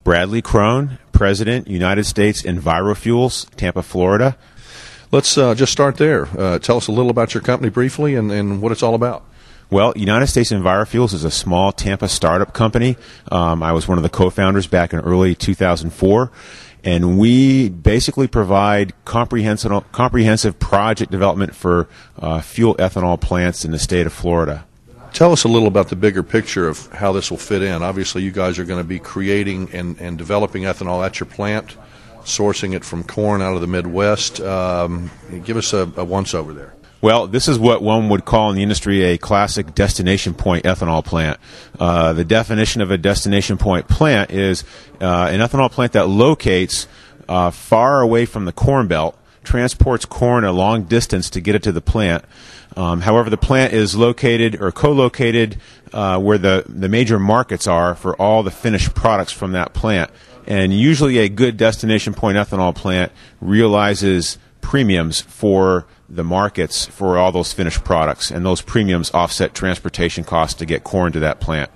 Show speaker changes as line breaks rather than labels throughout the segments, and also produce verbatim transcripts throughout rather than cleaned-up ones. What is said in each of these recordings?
Bradley Crone, President, United States EnviroFuels, Tampa, Florida.
Let's uh, just start there. Uh, tell us a little about your company briefly and, and what it's all about.
Well, United States EnviroFuels is a small Tampa startup company. Um, I was one of the co-founders back in early two thousand four, and we basically provide comprehensive, comprehensive project development for uh, fuel ethanol plants in the state of Florida.
Tell us a little about the bigger picture of how this will fit in. Obviously, you guys are going to be creating and, and developing ethanol at your plant, sourcing it from corn out of the Midwest. Um, give us a, a once-over there.
Well, this is what one would call in the industry a classic destination point ethanol plant. Uh, the definition of a destination point plant is uh, an ethanol plant that locates uh, far away from the corn belt, transports corn a long distance to get it to the plant. Um, however, the plant is located or co-located uh, where the, the major markets are for all the finished products from that plant. And usually a good destination point ethanol plant realizes premiums for the markets for all those finished products, and those premiums offset transportation costs to get corn to that plant.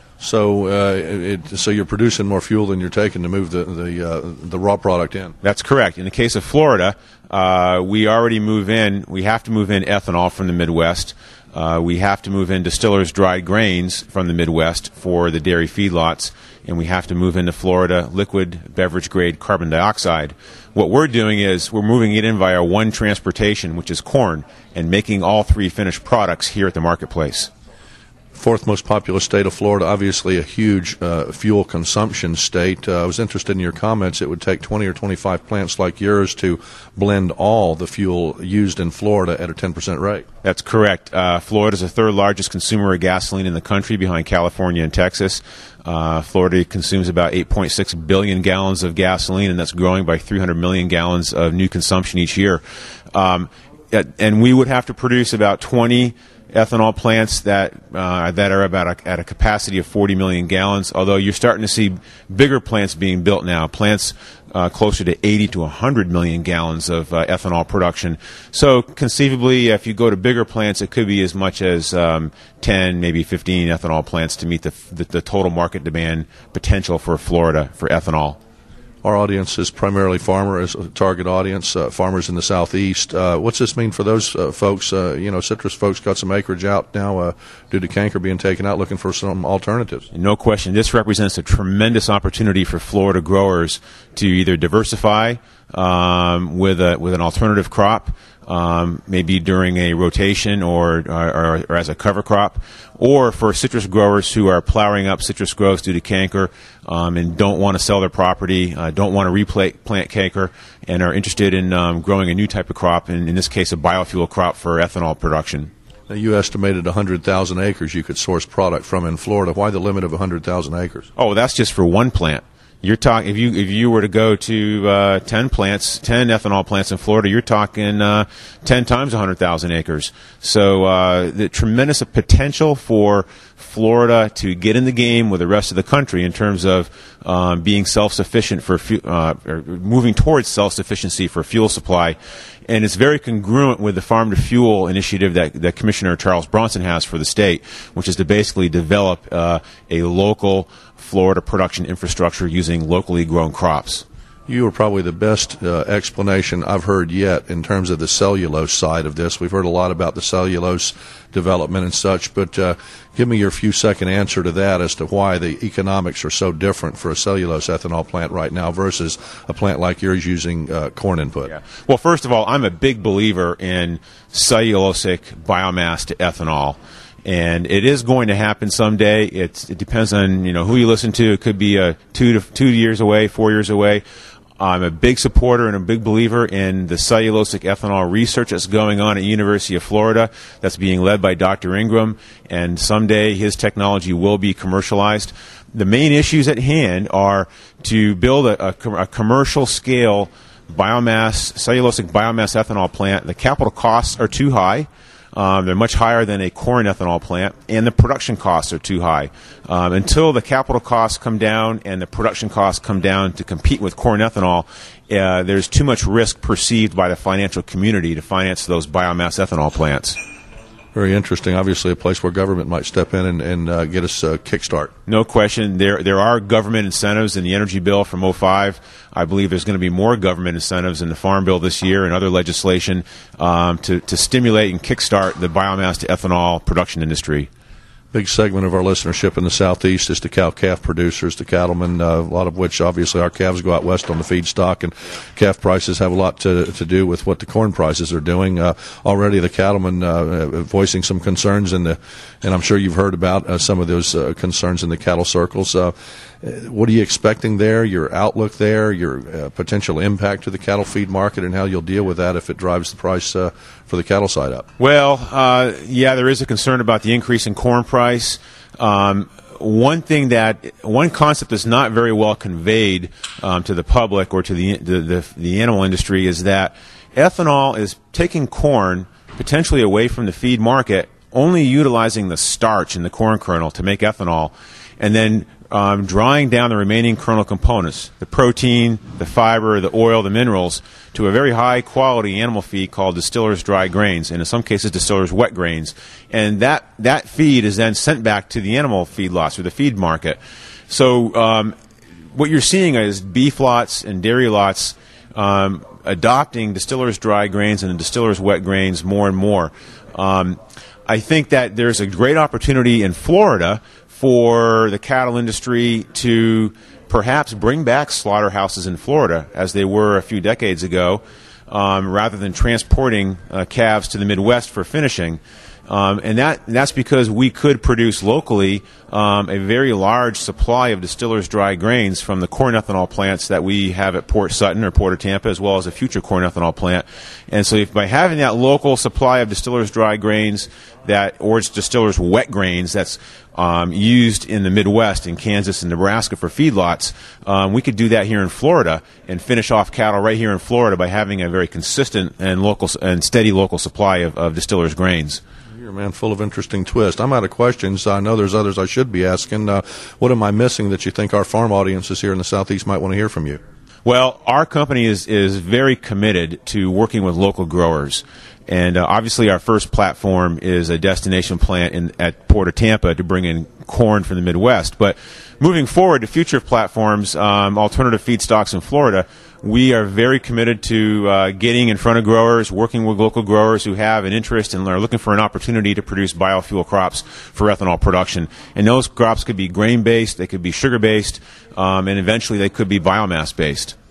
So, uh, it, so you're producing more fuel than you're taking to move the the, uh, the raw product in.
That's correct. In the case of Florida, uh, we already move in. We have to move in ethanol from the Midwest. Uh, we have to move in distillers' dried grains from the Midwest for the dairy feedlots, and we have to move into Florida liquid beverage grade carbon dioxide. What we're doing is we're moving it in via one transportation, which is corn, and making all three finished products here at the marketplace.
Fourth most populous state of Florida, obviously a huge uh, fuel consumption state. Uh, I was interested in your comments. It would take twenty or twenty-five plants like yours to blend all the fuel used in Florida at a ten percent rate.
That's correct. Uh, Florida is the third largest consumer of gasoline in the country behind California and Texas. Uh, Florida consumes about eight point six billion gallons of gasoline, and that's growing by three hundred million gallons of new consumption each year. Um, and we would have to produce about twenty ethanol plants that uh, that are about a, at a capacity of forty million gallons, although you're starting to see bigger plants being built now, plants uh, closer to eighty to one hundred million gallons of uh, ethanol production. So conceivably, if you go to bigger plants, it could be as much as um, ten, maybe fifteen ethanol plants to meet the, the, the total market demand potential for Florida for ethanol.
Our audience is primarily farmer as a target audience, uh, farmers in the southeast. Uh, what's this mean for those uh, folks? Uh, you know, citrus folks got some acreage out now uh, due to canker being taken out, looking for some alternatives.
No question. This represents a tremendous opportunity for Florida growers to either diversify um, with a with an alternative crop, um, maybe during a rotation or, or, or as a cover crop, or for citrus growers who are plowing up citrus groves due to canker um, and don't want to sell their property, uh, don't want to replant plant canker, and are interested in um, growing a new type of crop, and in this case a biofuel crop for ethanol production.
Now, you estimated one hundred thousand acres you could source product from in Florida. Why the limit of one hundred thousand acres?
Oh, that's just for one plant. You're talking if you if you were to go to uh, ten plants, ten ethanol plants in Florida, you're talking uh, ten times one hundred thousand acres. So uh, the tremendous potential for Florida to get in the game with the rest of the country in terms of um, being self-sufficient for fu- uh, or moving towards self-sufficiency for fuel supply. And it's very congruent with the Farm to Fuel initiative that, that Commissioner Charles Bronson has for the state, which is to basically develop uh, a local Florida production infrastructure using locally grown crops.
You are probably the best uh, explanation I've heard yet in terms of the cellulose side of this. We've heard a lot about the cellulose development and such, but uh, give me your few-second answer to that as to why the economics are so different for a cellulose ethanol plant right now versus a plant like yours using uh, corn input.
Yeah. Well, first of all, I'm a big believer in cellulosic biomass to ethanol. And it is going to happen someday. It's, it depends on you know who you listen to. It could be a two to two years away, four years away. I'm a big supporter and a big believer in the cellulosic ethanol research that's going on at University of Florida that's being led by Doctor Ingram, and someday his technology will be commercialized. The main issues at hand are to build a, a, a commercial-scale biomass, cellulosic biomass ethanol plant. The capital costs are too high. Um, they're much higher than a corn ethanol plant, and the production costs are too high. Um, until the capital costs come down and the production costs come down to compete with corn ethanol, uh, there's too much risk perceived by the financial community to finance those biomass ethanol plants.
Very interesting. Obviously, a place where government might step in and, and uh, get us a kickstart.
No question. There there are government incentives in the energy bill from oh five. I believe there's going to be more government incentives in the Farm Bill this year and other legislation um, to, to stimulate and kickstart the biomass to ethanol production industry.
Big segment of our listenership in the Southeast is the cow-calf producers, the cattlemen, uh, a lot of which obviously our calves go out west on the feedstock, and calf prices have a lot to to do with what the corn prices are doing. Uh, already the cattlemen uh, voicing some concerns, in the, and I'm sure you've heard about uh, some of those uh, concerns in the cattle circles. Uh, what are you expecting there, your outlook there, your uh, potential impact to the cattle feed market, and how you'll deal with that if it drives the price uh, for the cattle side up?
Well, uh, yeah, there is a concern about the increase in corn price. Um, one thing that, one concept that's not very well conveyed um, to the public or to the, the, the, the animal industry is that ethanol is taking corn potentially away from the feed market, only utilizing the starch in the corn kernel to make ethanol, and then um, drying down the remaining kernel components, the protein, the fiber, the oil, the minerals, to a very high quality animal feed called distillers dry grains, and in some cases distillers wet grains. And that, that feed is then sent back to the animal feedlots or the feed market. So um, what you're seeing is beef lots and dairy lots um, adopting distillers dry grains and distillers wet grains more and more. Um, I think that there's a great opportunity in Florida for the cattle industry to perhaps bring back slaughterhouses in Florida as they were a few decades ago, um, rather than transporting uh, calves to the Midwest for finishing. Um, and that that's because we could produce locally um, a very large supply of distillers dry grains from the corn ethanol plants that we have at Port Sutton or Port of Tampa, as well as a future corn ethanol plant. And so if by having that local supply of distillers dry grains, that or it's distillers wet grains that's um, used in the Midwest, in Kansas and Nebraska for feedlots, um, we could do that here in Florida and finish off cattle right here in Florida by having a very consistent and local and steady local supply of, of distillers grains.
You're, man, full of interesting twists. I'm out of questions. I know there's others I should be asking. Uh, what am I missing that you think our farm audiences here in the Southeast might want to hear from you?
Well, our company is, is very committed to working with local growers. And uh, obviously our first platform is a destination plant in, at Port of Tampa to bring in corn from the Midwest. But moving forward to future platforms, um, alternative feedstocks in Florida, we are very committed to uh, getting in front of growers, working with local growers who have an interest and are looking for an opportunity to produce biofuel crops for ethanol production. And those crops could be grain-based, they could be sugar-based, um, and eventually they could be biomass-based.